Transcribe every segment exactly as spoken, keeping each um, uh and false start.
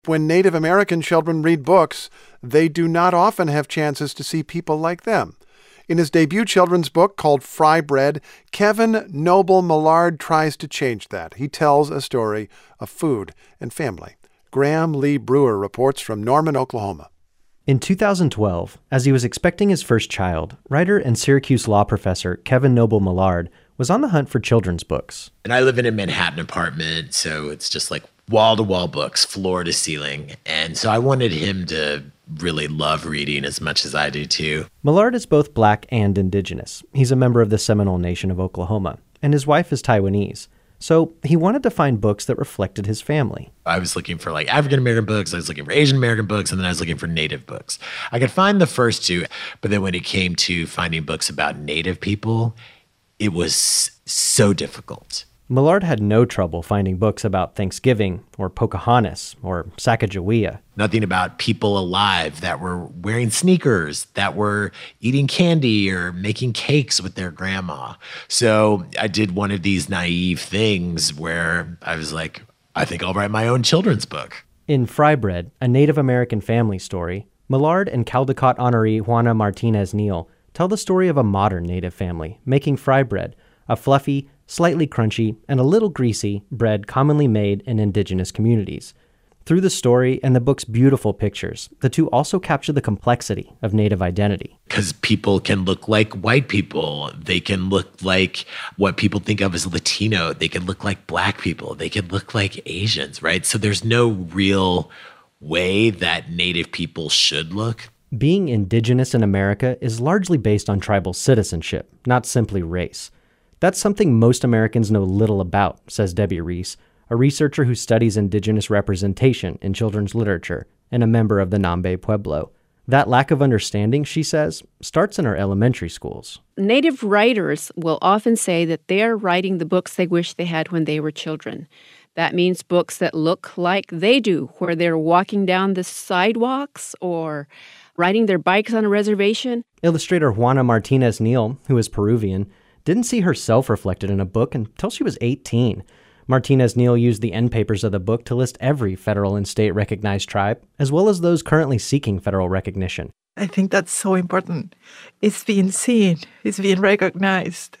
When Native American children read books, they do not often have chances to see people like them. In his debut children's book called Fry Bread, Kevin Noble Millard tries to change that. He tells a story of food and family. Graham Lee Brewer reports from Norman, Oklahoma. In two thousand twelve, as he was expecting his first child, writer and Syracuse law professor Kevin Noble Millard was on the hunt for children's books. And I live in a Manhattan apartment, so it's just like wall-to-wall books, floor to ceiling. And so I wanted him to really love reading as much as I do too. Millard is both black and indigenous. He's a member of the Seminole Nation of Oklahoma, and his wife is Taiwanese. So he wanted to find books that reflected his family. I was looking for like African-American books, I was looking for Asian-American books, and then I was looking for Native books. I could find the first two, but then when it came to finding books about Native people, it was so difficult. Millard had no trouble finding books about Thanksgiving or Pocahontas or Sacagawea. Nothing about people alive that were wearing sneakers, that were eating candy or making cakes with their grandma. So I did one of these naive things where I was like, I think I'll write my own children's book. In Fry Bread, a Native American family story, Millard and Caldecott honoree Juana Martinez Neal tell the story of a modern Native family making fry bread, a fluffy, slightly crunchy, and a little greasy bread commonly made in indigenous communities. Through the story and the book's beautiful pictures, the two also capture the complexity of Native identity. Because people can look like white people. They can look like what people think of as Latino. They can look like black people. They can look like Asians, right? So there's no real way that Native people should look. Being indigenous in America is largely based on tribal citizenship, not simply race. That's something most Americans know little about, says Debbie Reese, a researcher who studies indigenous representation in children's literature and a member of the Nambe Pueblo. That lack of understanding, she says, starts in our elementary schools. Native writers will often say that they are writing the books they wish they had when they were children. That means books that look like they do, where they're walking down the sidewalks or riding their bikes on a reservation. Illustrator Juana Martinez Neal, who is Peruvian, didn't see herself reflected in a book until she was eighteen. Martinez Neal used the end papers of the book to list every federal and state recognized tribe, as well as those currently seeking federal recognition. I think that's so important. It's being seen. It's being recognized.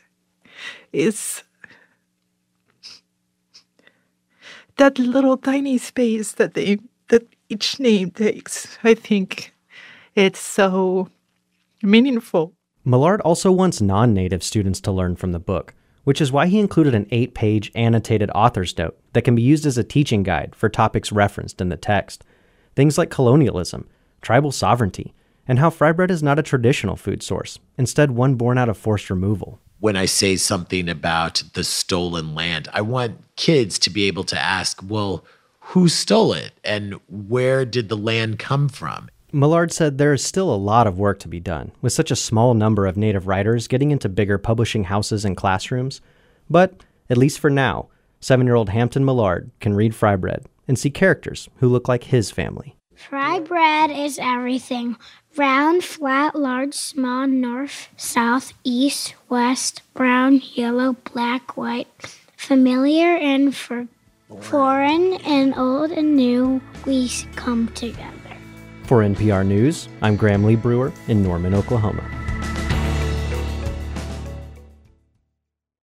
It's that little tiny space that they that each name takes. I think it's so meaningful. Millard also wants non-native students to learn from the book, which is why he included an eight-page annotated author's note that can be used as a teaching guide for topics referenced in the text. Things like colonialism, tribal sovereignty, and how fry bread is not a traditional food source, instead one born out of forced removal. When I say something about the stolen land, I want kids to be able to ask, well, who stole it and where did the land come from? Millard said there is still a lot of work to be done, with such a small number of Native writers getting into bigger publishing houses and classrooms. But, at least for now, seven-year-old Hampton Millard can read Fry Bread and see characters who look like his family. Fry bread is everything. Round, flat, large, small, north, south, east, west, brown, yellow, black, white. Familiar and for foreign and old and new, we come together. For N P R News, I'm Graham Lee Brewer in Norman, Oklahoma.